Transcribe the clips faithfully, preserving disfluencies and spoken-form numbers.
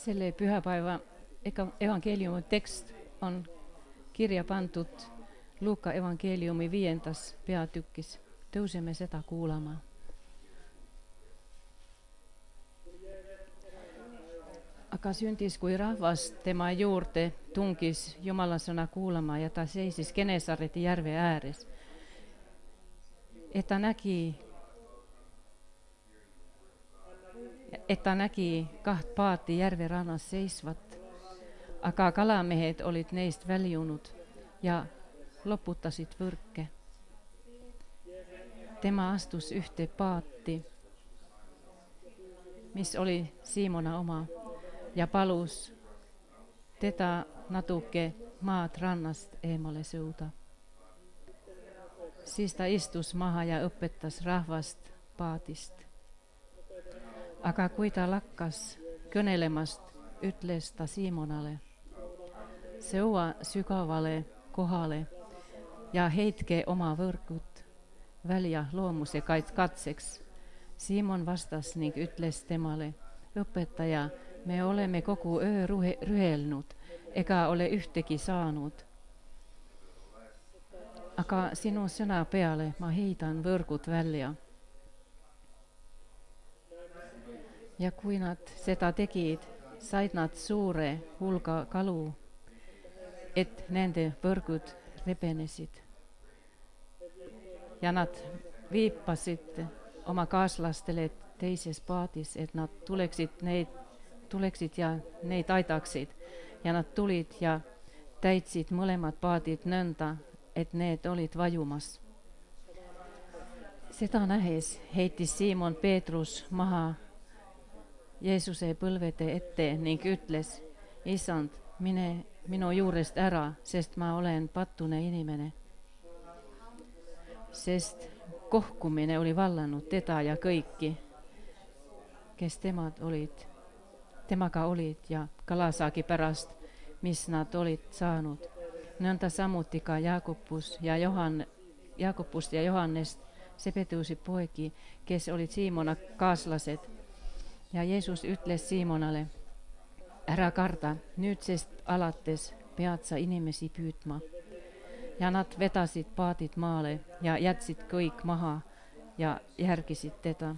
Selle pühapäeva evankeliumi tekst on kirja pandud Luuka evankeliumi viiendas peatükis. Tõuseme seda kuulama. Aga sündis, kui rahvas tema juurde tungis Jumala sõna kuulama ja ta seisis Genesareti järve ääres. Et ta nägi, et ta nägi kaht paati järve rannas seisvat, aga kalamehed olid neist väljunud ja loputasid võrke. Tema astus ühte paati, mis oli Siimona oma, ja palus teda natuke maad rannast eemale sõuda. Siis ta istus maha ja õpetas rahvast paadist. Aga kui ta lakkas kõnelemast, ütles ta Siimonale: sõua sügavale kohale ja heitke oma võrgud välja loomuse katseks. Siimon vastas ning ütles temale: õpetaja, me oleme kogu öö rühelnud ega ole ühtegi saanud. Aga sinu sõna peale ma heidan võrgud välja. Ja kui nad seda tegid, said nad suure hulga kalu, et nende võrgud rebenesid. Ja nad viipasid oma kaaslastele teises paadis, et nad tuleksid, neid, tuleksid ja neid aidaksid. Ja nad tulid ja täitsid mõlemad paadid nõnda, et need olid vajumas. Seda nähes heitis Siimon Peetrus maha Jeesuse põlvede ette ning ütles: Issand, mine minu juurest ära, sest ma olen pattune inimene. Sest kohkumine oli vallanud teda ja kõiki, kes temad olid, temaga olid ja kalasaagi pärast, mis nad olid saanud. Nõnda samuti ka Jaakobus ja Johan, Jaakobust ja Johannest, Sebedeusi poegi, kes olid Siimona kaaslased. Ja Jeesus ütles Siimonale: ära karda, nüüdsest alates pead sa inimesi püüdma. Ja nad vedasid paadid maale ja jätsid kõik maha ja järgisid teda.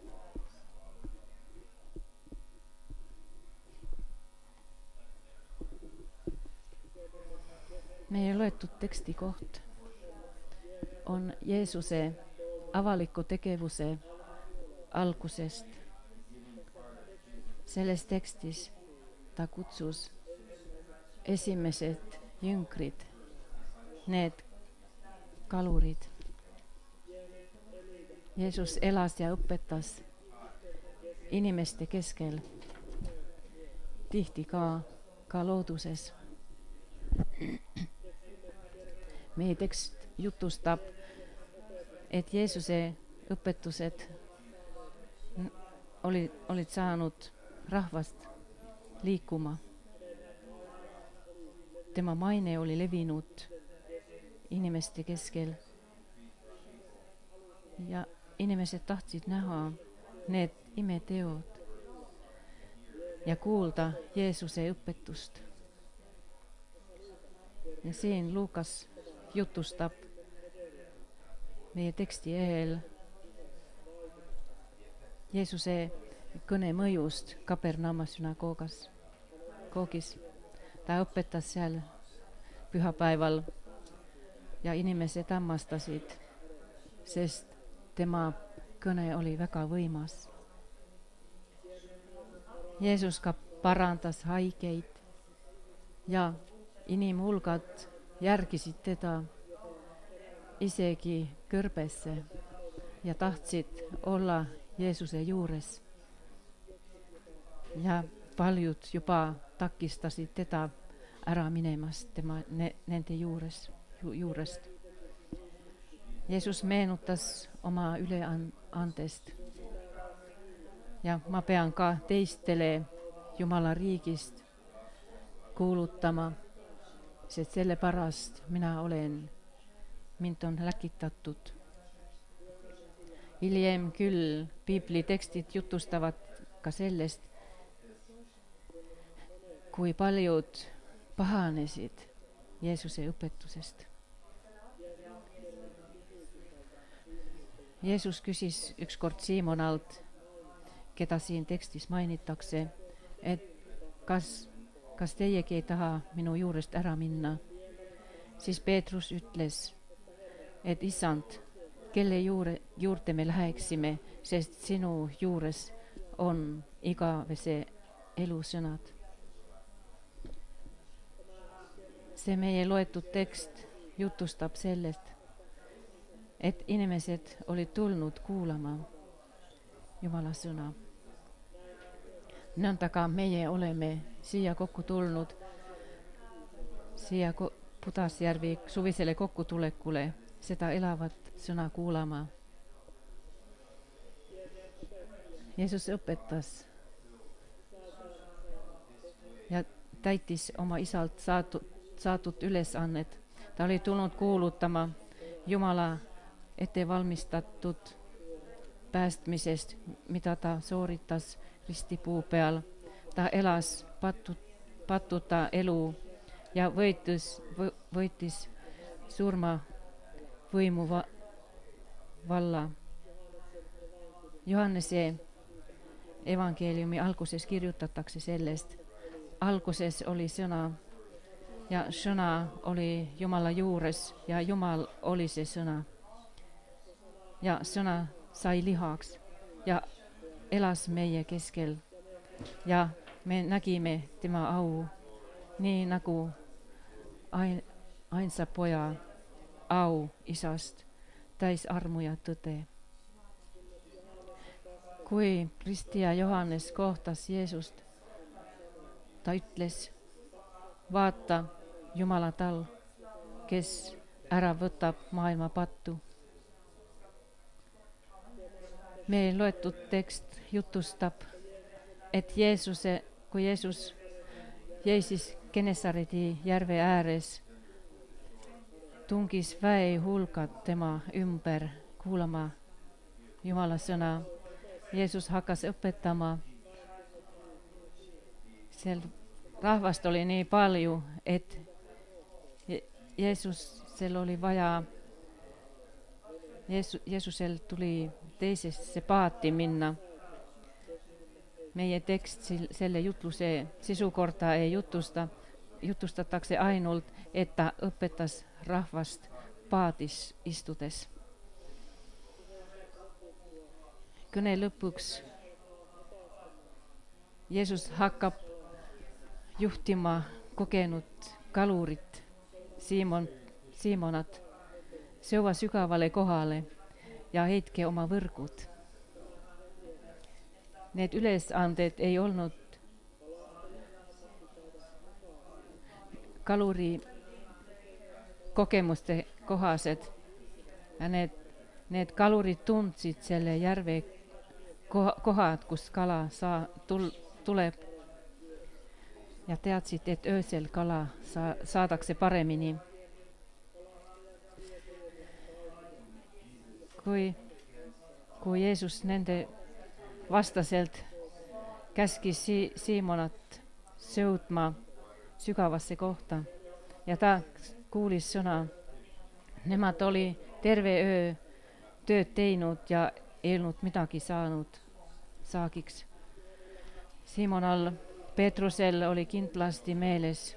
Meie loetud teksti koht on Jeesuse avaliku tegevuse algusest. Selles tekstis ta kutsus esimesed jüngrid, need kalurid. Jeesus elas ja õpetas inimeste keskel, tihti ka, ka looduses. Meie tekst jutustab, et Jeesuse õpetused olid, olid saanud rahvast liikuma. Tema maine oli levinud inimeste keskel ja inimesed tahtsid näha need imeteod ja kuulda Jeesuse õpetust. Ja siin Luukas jutustab meie teksti eel Jeesuse kõne mõjust Kapernauma sünagoogas. Koogis. Ta õpetas seal pühapäeval ja inimesed hämmastasid, sest tema kõne oli väga võimas. Jeesus ka parandas haigeid ja inimhulgad järgisid teda isegi kõrbesse ja tahtsid olla Jeesuse juures. Ja paljud juba takistasid teda ära minemast tema ne, nende juures, ju, juurest. Jeesus meenutas oma üleandest. Ja ma pean ka teistele Jumala riigist kuulutama, sest selle pärast mina olen, mind on läkitatud. Hiljem küll piibli tekstid jutustavad ka sellest, kui paljud pahanesid Jeesuse õpetusest. Jeesus küsis ükskord Siimonalt, keda siin tekstis mainitakse, et kas, kas teiegi ei taha minu juurest ära minna. Siis Peetrus ütles, et issand, kelle juure, juurde me läheksime, sest sinu juures on igavese elusõnad. See meie loetud tekst jutustab sellest, et inimesed olid tulnud kuulama Jumala sõna. Nõnda ka meie oleme siia kokku tulnud, siia Pudasjärvi suvisele kokkutulekule, seda elavat sõna kuulama. Jeesus õpetas ja täitis oma isalt saadud, saadud ülesannet. Ta oli tulnud kuulutama Jumala ettevalmistatud päästmisest, mida ta sooritas ristipuu peal. Ta elas patut, patuta elu ja võitis, võitis surma võimu va, valla. Johannese evangeeliumi alguses kirjutatakse sellest. Alguses oli sõna ja sõna oli Jumala juures ja Jumal oli see sõna. Ja sõna sai lihaks ja elas meie keskel ja me nägime tema au, nii nagu ain, ainsa poja au isast, täis armu ja tõde. Kui ristija Johannes kohtas Jeesust, ta ütles, vaata Jumala tal, kes ära võtab maailma pattu. Meie loetud tekst jutustab, et Jeesuse, kui Jeesus jäi siis Genesareti järve ääres, tungis väe hulgad tema ümber kuulama Jumala sõna. Jeesus hakkas õpetama. Seal rahvast oli nii palju, et Jeesusel oli vaja, Jeesus, Jeesusel tuli teisesse paati minna. Meie tekst selle jutluse sisukorda ei jutusta, jutustatakse ainult, et ta õpetas rahvast paadis istudes. Kõne lõpuks Jeesus hakkab juhtima kogenud kalurit Siimon, Siimonat sööva sügavale kohale ja heitke oma võrgud. Need ülesanded ei olnud kaluri kogemuste kohased ja need, need kalurid tundsid selle järve kohad, kus kala saa, tul, tuleb ja teadsid, et öösel kala sa, saadakse paremini. Kui, kui Jeesus nende vastaselt käskis si- Siimonat sõudma sügavasse kohta ja ta kuulis sõna. Nemad oli terve öö tööd teinud ja ei olnud midagi saanud saagiks. Siimonal Peetrusel oli kindlasti meeles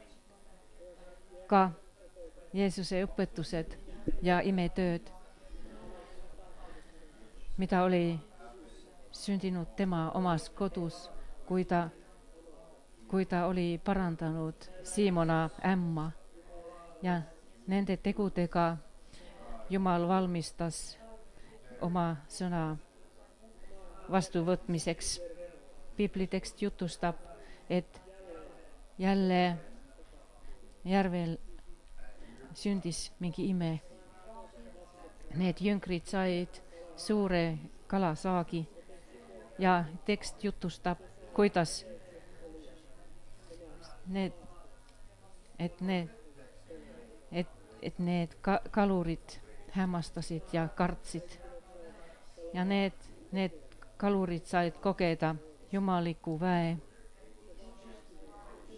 ka Jeesuse õpetused ja imetööd, mida oli sündinud tema omas kodus, kui ta, kui ta oli parandanud Siimona ämma ja nende tegudega Jumal valmistas oma sõna vastuvõtmiseks. Piiblitekst jutustab, et jälle järvel sündis mingi ime. Need jüngrid said suure kalasaagi ja tekst jutustab, kuidas need, et need, et, et need ka, kalurid hämmastasid ja kartsid. Ja need, need kalurid said kogeda jumaliku väe.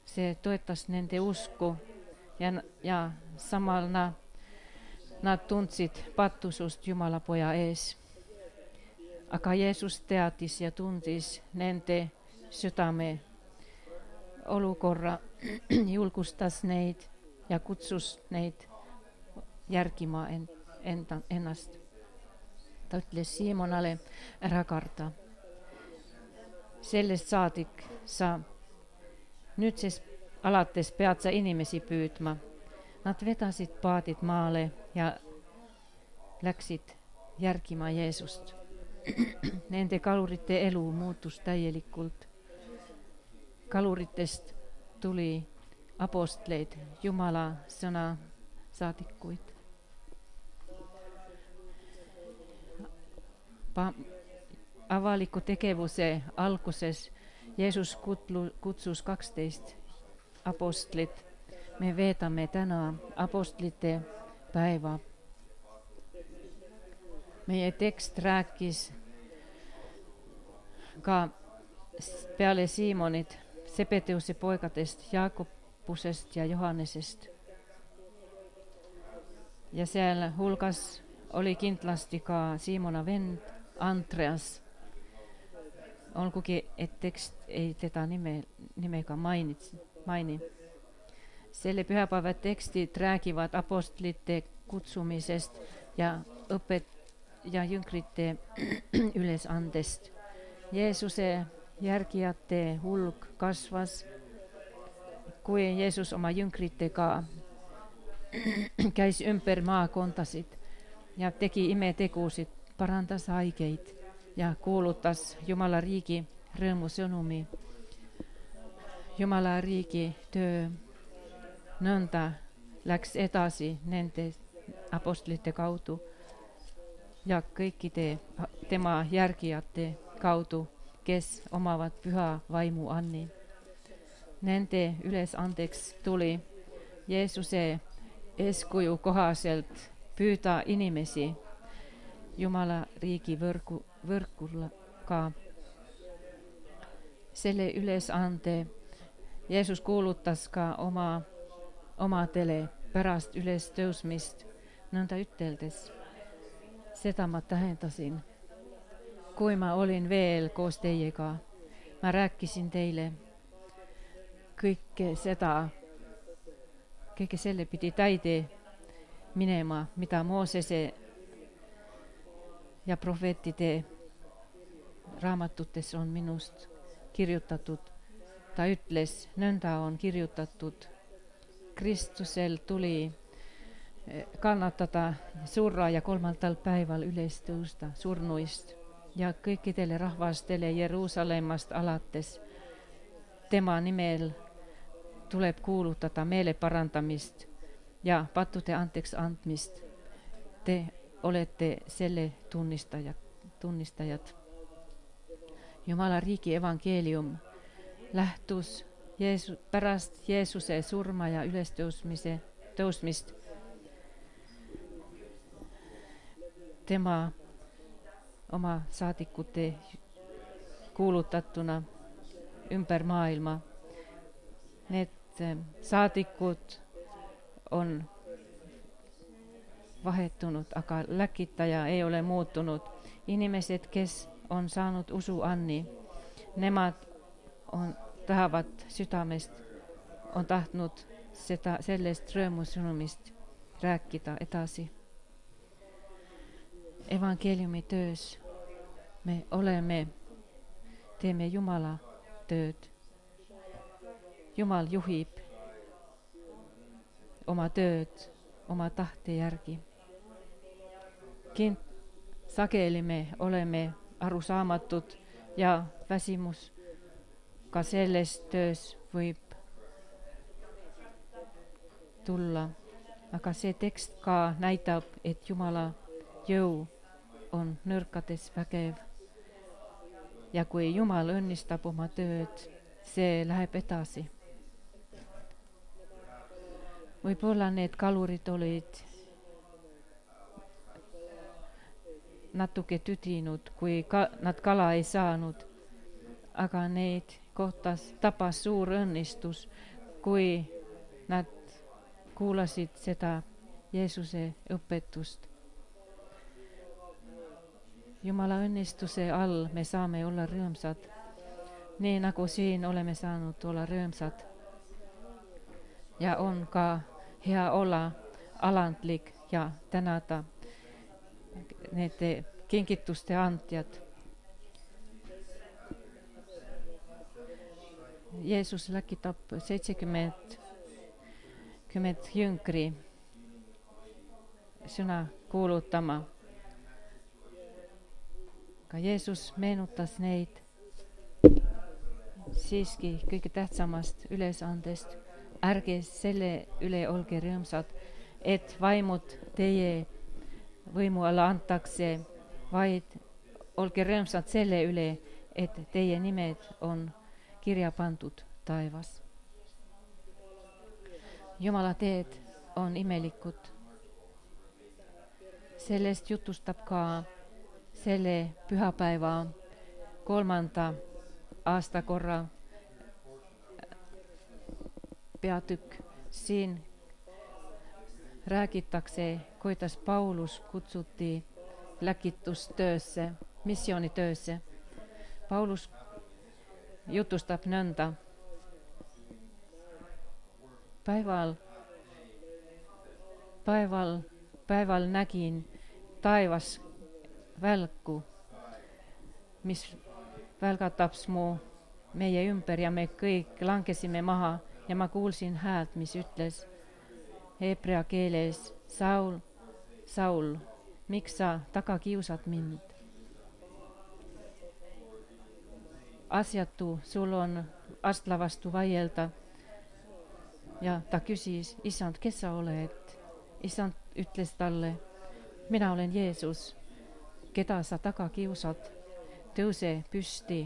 Se toetas nende usku ja, ja samalla nad tundsid pattusust Jumala poja ees. Aga Jeesus teadis ja tundis nende südame olukorra, julgustas neid ja kutsus neid järgima enda, ennast. Ta ütles Siimonale, ära karda. Sellest saadik sa nüüdsest alates pead sa inimesi püüdma. Nad vedasid paadid maale ja läksid järgima Jeesust. Nende kalurite elu muutus täielikult. Kaluritest tuli apostleid, Jumala sõna saadikuid. Pa- avaliku tegevuse alguses Jeesus kutlu, kutsus kaksteist apostlit. Me veedame täna apostlite päeva. Meie tekst rääkis ka peale Siimonit Sebedeuse poigadest, Jaakobusest ja Johannesest. Ja seal hulgas oli kindlasti ka Siimona vend Andreas. Olgugi, et tekst ei teda nime, nimega mainit, maini. Selle pühapäeva tekstid räägivad apostlite kutsumisest ja õpet ja jüngrite ülesandest. Jeesuse järgijate hulk kasvas, kui Jeesus oma jüngritega käis ümber maakondasid ja tegi imetegusid, parandas haigeid ja kuulutas Jumala riigi rõõmusõnumi. Jumala riigi töö nõnda läks edasi nende apostlite kaudu ja kõikide tema järgijate kaudu, kes omavad püha vaimu anni. Nende ülesandeks tuli Jeesuse eeskuju kohaselt püüda inimesi Jumala riigi võrgu, võrguga. Selle ülesande Jeesus kuulutas ka oma omadele pärast ülestõusmist, nõnda üteldes. Seda ma tähendasin. Kui ma olin veel koos teiega, ma rääkisin teile kõike seda, kõike selle pidi täide minema, mida Moosese ja prohvetide raamatutes on minust kirjutatud. Ta ütles, nõnda on kirjutatud. Kristusel tuli kannatada, surra ja kolmandal päeval üles tõusta surnuist ja kõikidele rahvastele Jeruusalemmast alates. Tema nimel tuleb kuulutada meele parandamist ja pattude anteks andmist. Te olete selle tunnistajad, tunnistajad. Jumala riigi evangeelium lähtus Jeesu, pärast Jeesuse surma ja ülestõusmise, tõusmist. Tema oma saadikute kuulutatuna ümber maailma. Need saadikud on vahetunud, aga läkitaja ei ole muutunud. Inimesed, kes on saanud usu anni, nemad on, tahavad südamest, on tahtnud seda, sellest rõõmusõnumist rääkida edasi. Evangeeliumi töös me oleme, teeme Jumala tööd. Jumal juhib oma tööd, oma tahte järgi. Kind, sageli me oleme arusaamatud ja väsimus ka selles töös võib tulla. Aga see tekst ka näitab, et Jumala jõu on nõrkades vägev. Ja kui Jumal õnnistab oma tööd, see läheb edasi. Võib-olla need kalurid olid natuke tüdinud, kui ka, nad kala ei saanud, aga neid kohtas tabas suur õnnistus, kui nad kuulasid seda Jeesuse õpetust. Jumala õnnistuse all me saame olla rõõmsad, nii nagu siin oleme saanud olla rõõmsad. Ja on ka hea olla alandlik ja tänada need kingituste andjad. Jeesus läkitab seitsekümmend kümmet jüngri sõna kuulutama. Ka Jeesus meenutas neid siiski kõige tähtsamast ülesandest. Ärge selle üle olge rõõmsad, et vaimud teie võimu alla antakse, vaid olge rõõmsad selle üle, et teie nimed on kirja pandud taevas. Jumala teed on imelikud. Sellest jutustab ka selle pühapäeva kolmanda aastakorra peatükk. Siin räägitakse, kuidas Paulus kutsuti läkitustöösse, missioonitöösse. Paulus jutustab nõnda. Päeval, päeval, päeval nägin taevas välku, mis välgatabs mu meie ümber ja me kõik langesime maha ja ma kuulsin häält, mis ütles heebrea keeles: Saul, Saul, miks sa taga kiusad mind? Asjatu sul on astla vastu vaielda. Ja ta küsis: Issand, kes sa oled? Issand ütles talle: mina olen Jeesus, keda sa taga kiusad. Tõuse püsti.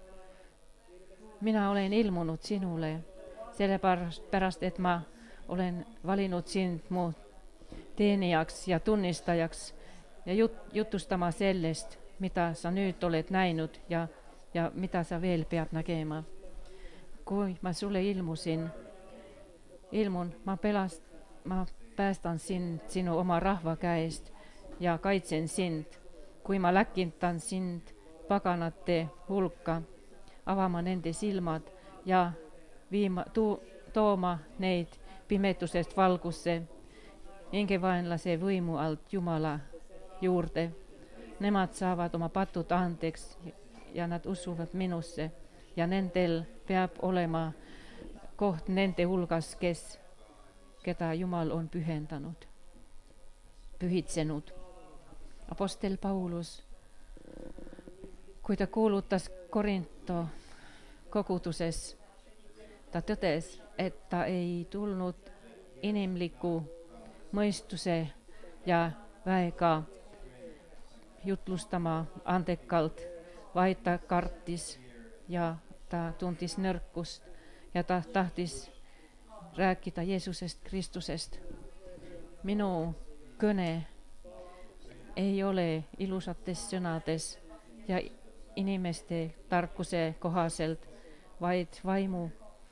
Mina olen ilmunud sinule, sellepärast, et ma olen valinud sind mu teenijaks ja tunnistajaks ja jut, jutustama sellest, mida sa nüüd oled näinud ja, ja mida sa veel pead nägema. Kui ma sulle ilmusin, ilmun, ma, pelast, ma päästan sind sinu oma rahva käest ja kaitsen sind. Kui ma läkintan sind paganate hulka, avama nende silmad ja viima, tu, tooma neid pimetusest valgusse, hingevaenlase võimu alt Jumala juurde. Nemad saavad oma patud andeks ja nad usuvad minusse ja nendel peab olema koht nende hulgas, kes, keda Jumal on pühendanud, pühitsenud. Apostel Paulus, kui ta kuulutas Korinto koguduses, ta tõdes, et ta ei tulnud inimliku mõistuse ja väega jutlustama andekalt, vaid ta kartis ja ta tundis nõrkust ja ta tahtis rääkida Jeesusest Kristusest. Minu kõne ei ole ilusates sõnades ja inimeste tarkuse kohaselt, vaid vaimu,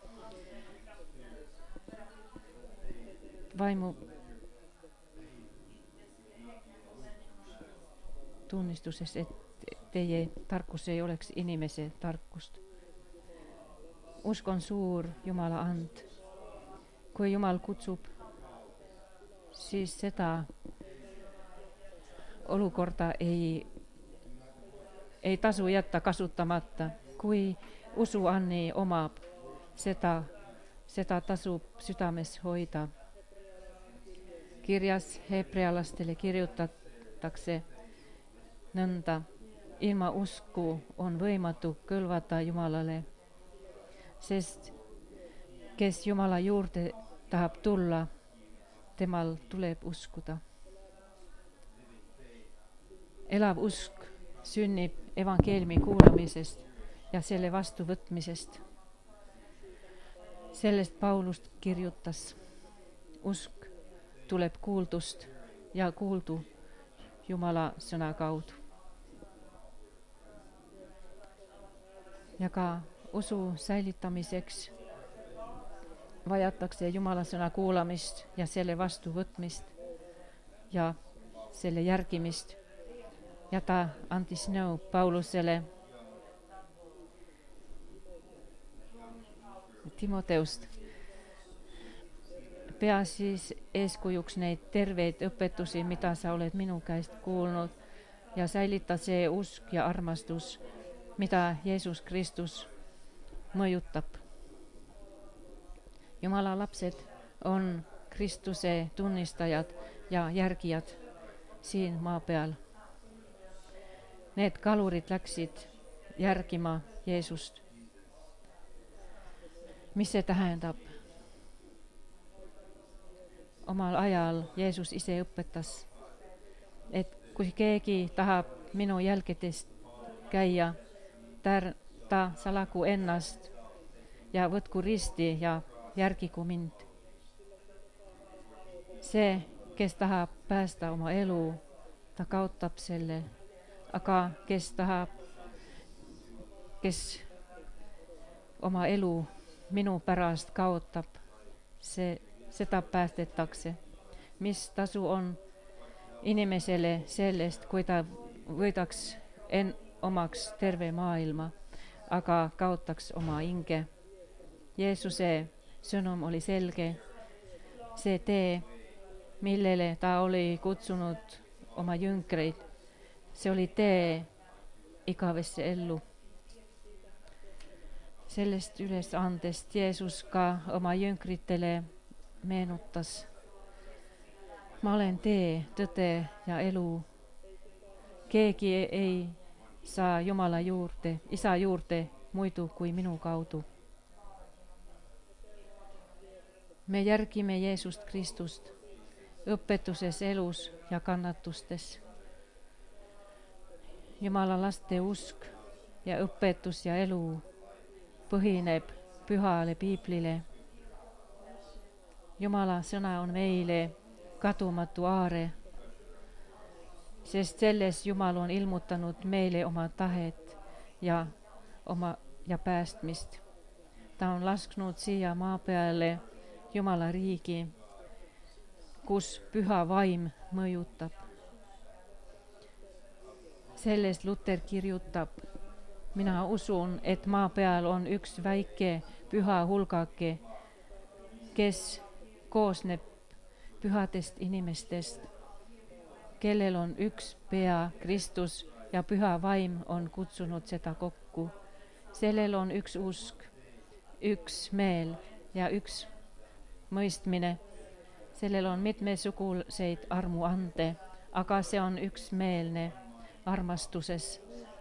vaimu tunnistuses, et teie tarkus ei oleks inimese tarkust. Usk on suur Jumala and. Kui Jumal kutsub, siis seda olukorda ei, ei tasu jätta kasutamata. Kui usuanni omab, seda, seda tasub südames hoida. Kirjas hebrealastele kirjutatakse nõnda: ilma usku on võimatu kõlvata Jumalale, sest kes Jumala juurde tahab tulla, temal tuleb uskuda. Elav usk sünnib evangeeliumi kuulamisest ja selle vastuvõtmisest. Sellest Paulust kirjutas: usk tuleb kuuldust ja kuuldu Jumala sõna kaudu. Ja ka usu säilitamiseks vajatakse Jumalan sõna kuulamist ja selle vastuvõtmist ja selle järgimist. Ja ta andis nõu Paulusele Timoteust. Pea siis eeskujuks neid terveid õpetusi, mida sa oled minu käest kuulnud, ja säilita see usk ja armastus, mida Jeesus Kristus mõjutab. Jumala lapsed on Kristuse tunnistajad ja järgijad siin maa peal. Need kalurid läksid järgima Jeesust. Mis see tähendab? Omal ajal Jeesus ise õpetas, et kui keegi tahab minu jälgedest käia, ta salagu ennast ja võtku risti ja järgigu mind. See, kes tahab päästa oma elu, ta kaotab selle, aga kes tahab, kes oma elu minu pärast kaotab, see, seda päästetakse. Mis tasu on inimesele sellest, kui ta võidaks en omaks terve maailma, aga kaotaks oma hinge. Jeesuse sõnum oli selge. See tee, millele ta oli kutsunud oma jüngreid, see oli tee igavesse ellu. Sellest ülesandest Jeesus ka oma jüngritele meenutas. Ma olen tee, tõde ja elu. Keegi ei saa Jumala juurde, Isa juurde muidu kui minu kaudu. Me järgime Jeesust Kristust õpetuses, elus ja kannatustes. Jumala laste usk ja õpetus ja elu põhineb pühale piiblile. Jumala sõna on meile kadumatu aare, sest selles Jumal on ilmutanud meile oma tahet ja, oma, ja päästmist. Ta on lasknud siia maa peale Jumala riigi, kus püha vaim mõjutab. Sellest Luther kirjutab: mina usun, et maa peal on üks väike püha hulgake, kes koosneb pühadest inimestest, kellel on üks pea, Kristus, ja püha vaim on kutsunud seda kokku. Sellel on üks usk, üks meel ja üks mõistmine. Sellel on mitmesuguseid armuande, aga see on üksmeelne armastuses.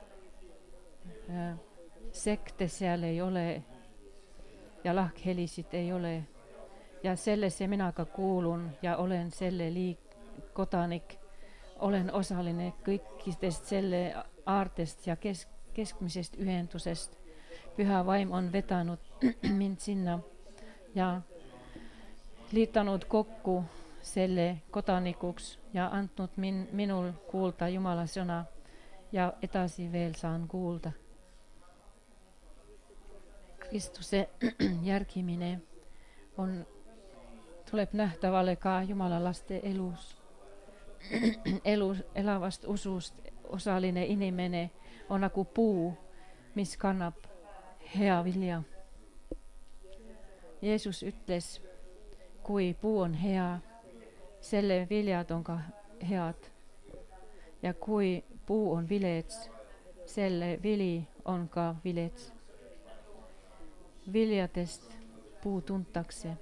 Sekte seal ei ole ja lahkhelisid ei ole. Ja sellesse mina ka kuulun ja olen selle liik kodanik. Olen osaline kõikidest selle aartest ja kesk, keskmisest ühendusest. Püha vaim on vedanud mind sinna ja liitanud kokku selle kodanikuks ja andnud min, minul kuulda Jumala sõna ja edasi veel saan kuulda. Kristuse järgimine on, tuleb nähtavale ka Jumala laste elus. Elus, elavast usust osaline inimene on nagu puu, mis kannab hea vilja. Jeesus ütles, kui puu on hea, selle viljad on ka head. Ja kui puu on vilets, selle vili on ka vilets. Viljadest puu tuntakse.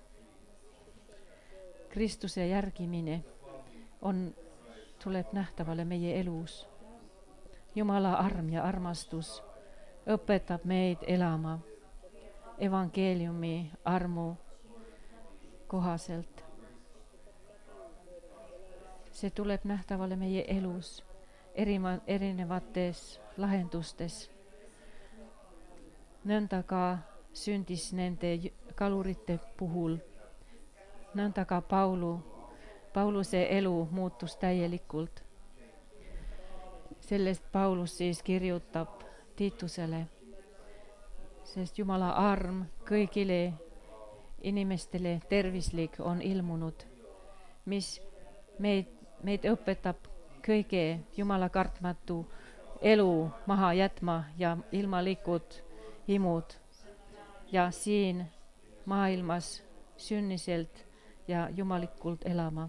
Kristuse järgimine on, tuleb nähtavale meie elus. Jumala arm ja armastus õpetab meid elama evangeeliumi armu kohaselt. See tuleb nähtavale meie elus erima, erinevates lahendustes. Nõnda ka sündis nende kalurite puhul. Nõnda ka Paulu, Pauluse elu muutus täielikult. Sellest Paulus siis kirjutab Tiitusele, sest Jumala arm kõigile inimestele tervislik on ilmunud, mis meid, meid õpetab kõige Jumala kartmatu elu maha jätma ja ilmalikud himud ja siin maailmas sünniselt ja jumalikult elama.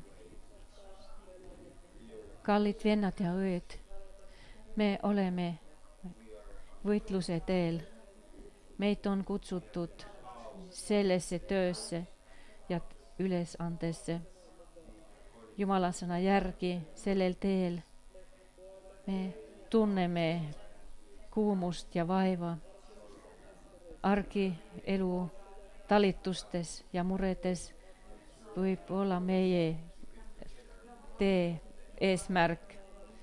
Kallid vennad ja õed, me oleme võitluse teel. Meid on kutsutud sellesse töösse ja ülesandesse. Jumala sõna järgi sellel teel me tunneme kuumust ja vaeva argi elu talitustes ja muredes võib olla meie tee eesmärk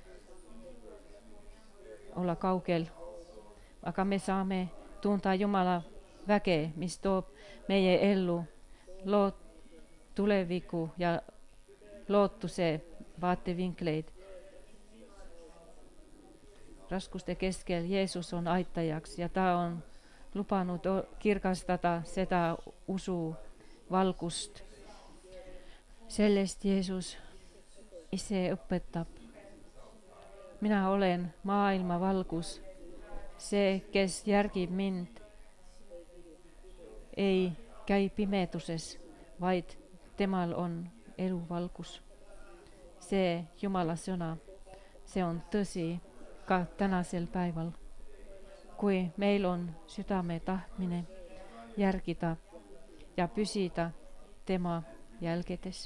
olla kaugel, aga me saame tunda Jumala väge, mis toob meie ellu loot, tuleviku ja lootuse vaatevinkleid. Raskuste keskel Jeesus on aitajaks ja ta on lubanud kirgastada seda usu valgust. Sellest Jeesus ise õpetab. Mina olen maailma valgus. See, kes järgib mind, ei käi pimeduses, vaid temal on eluvalgus. See Jumala sõna, see on tõsi ka tänasel päeval. Kui meil on südame tahtmine järgida ja püsida tema jälgedes.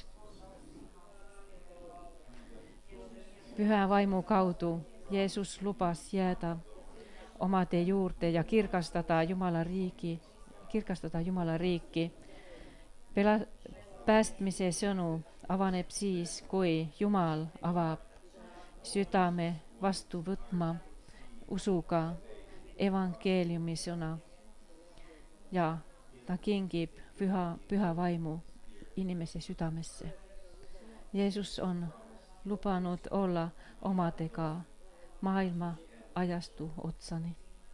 Püha vaimu kaudu Jeesus lubas jääda omade juurde ja kirgastada Jumala riigi, kirgastada Jumala riiki. Pela, päästmise sõnu avaneb siis, kui Jumal avab südame vastu võtma usuga evangeeliumi sõna ja ta kingib püha, püha vaimu inimese südamesse. Jeesus on lubanud olla omadega maailma ajastu otsani.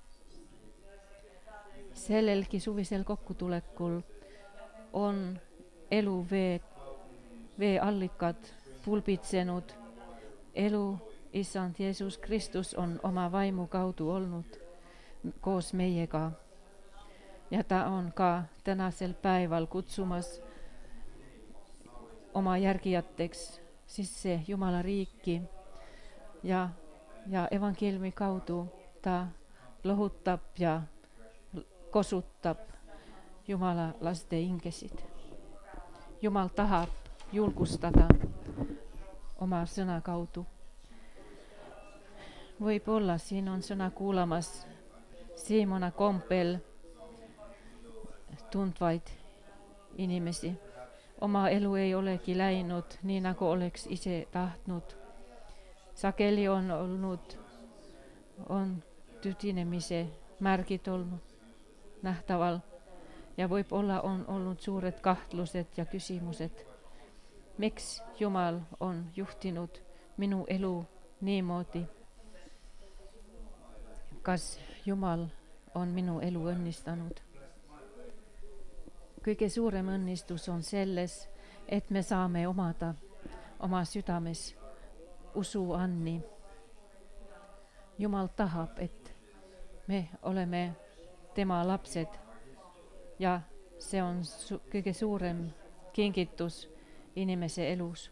Sellelgi suvisel kokkutulekul on elu vee, vee allikad pulbitsenud. Elu Issand Jeesus Kristus on oma vaimu kaudu olnud koos meiega. Ja ta on ka tänasel päeval kutsumas oma järgijateks sisse Jumala riiki ja, ja evangeeliumi kaudu ta lohutab ja kosutab Jumala laste hingesid. Jumal tahab julgustada oma sõna kaudu. Võib-olla siin on sõna kuulamas Simona Kompel tundvaid inimesi. Oma elu ei olegi läinud nii, nagu oleks ise tahtnud. Sageli on olnud, on tüdinemise märgid olnud nähtaval ja võib-olla on olnud suured kahtlused ja küsimused. Miks Jumal on juhtinud minu elu niimoodi? Kas Jumal on minu elu õnnistanud? Kõige suurem õnnistus on selles, et me saame omada oma südames usu anni. Jumal tahab, et me oleme tema lapsed ja see on su- kõige suurem kingitus inimese elus.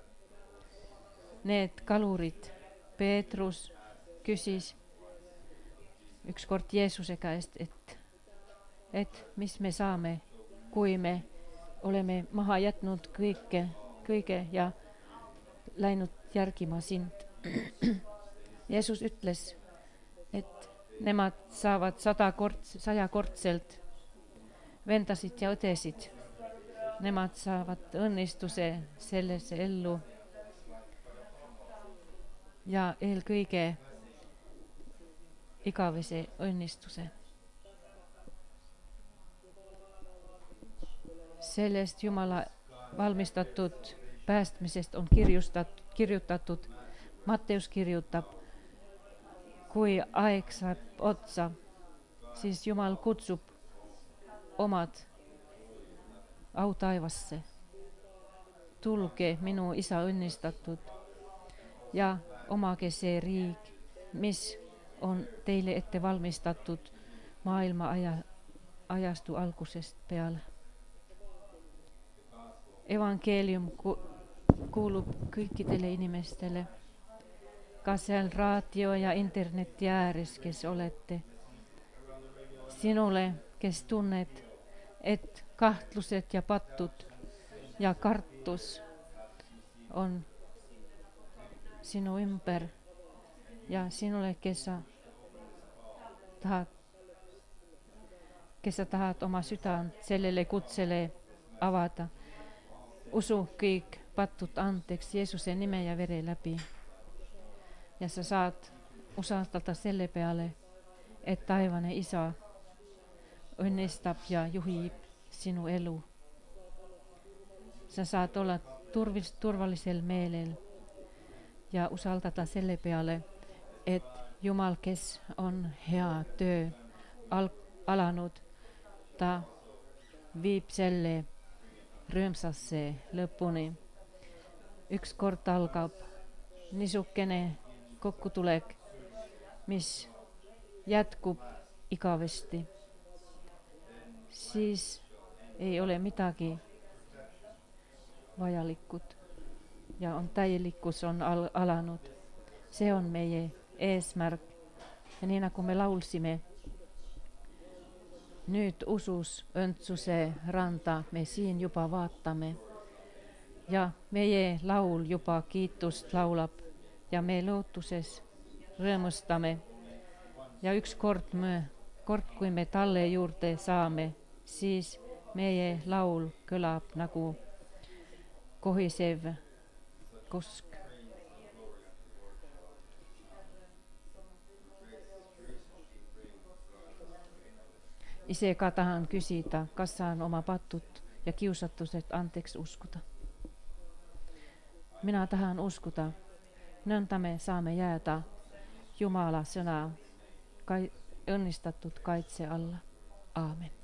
Need kalurid, Peetrus küsis ükskord Jeesuse käest, et, et mis me saame, kui me oleme maha jätnud kõike, kõige ja läinud järgima sind. Jeesus ütles, et nemad saavad sada kord, sajakordselt vendasid ja õdesid. Nemad saavad õnnistuse sellesse ellu ja eelkõige igavese õnnistuse. Sellest Jumala valmistatud päästmisest on kirjustatud, kirjutatud, Matteus kirjutab, kui aeg saab otsa, siis Jumal kutsub omad au taivasse. Tulke minun isä onnistatut ja oma kesee riik, miss on teille ette valmistattut maailma aja, ajastu alkusesta peale. Evankelium ku, kuuluu kaikille inimestelle. Kasel raatio ja internet ääres, kes olette. Sinulle, kes tunnet, et kahtluset ja pattut ja kartus on sinu ymper. Ja sinulle, kes sä tahat, kes sä tahat oma sydän sellele kutsele avata. Usu kõik pattut anteeksi Jeesuksen nimen ja veren läpi. Ja sä saat usaldada selle peale, että taivainen Isä onnistab ja juhib sinu elu. Sä saat olla turvis, turvallisella meelel ja usaldada selle peale, että Jumal, kes on hea töö al- alanud, ta viib selle rõõmsasse lõpuni. Üks kord algab niisukene kokkutulek, mis jätkub igavesti. Siis ei ole midagi vajalikut ja on täielikkus on al- alanud. Se on meie eesmärk. Ja niin kuin me laulsimme, nyt usus öntsuse ranta me siin juba vaatamme. Ja meie laul juba kiitust laulab ja me lootuses rõõmustame. Ja üks kord, me, kord kui me talle juurde saame, siis meie laul kõlab nagu kohisev kosk. Ise ka tahan küsida, kas saan oma pattut ja kiusatused anteeksi uskuda. Minä tahan uskuda, nõnda me saame jääda Jumala sõna kai, õnnistatud kaitse alla. Aamen.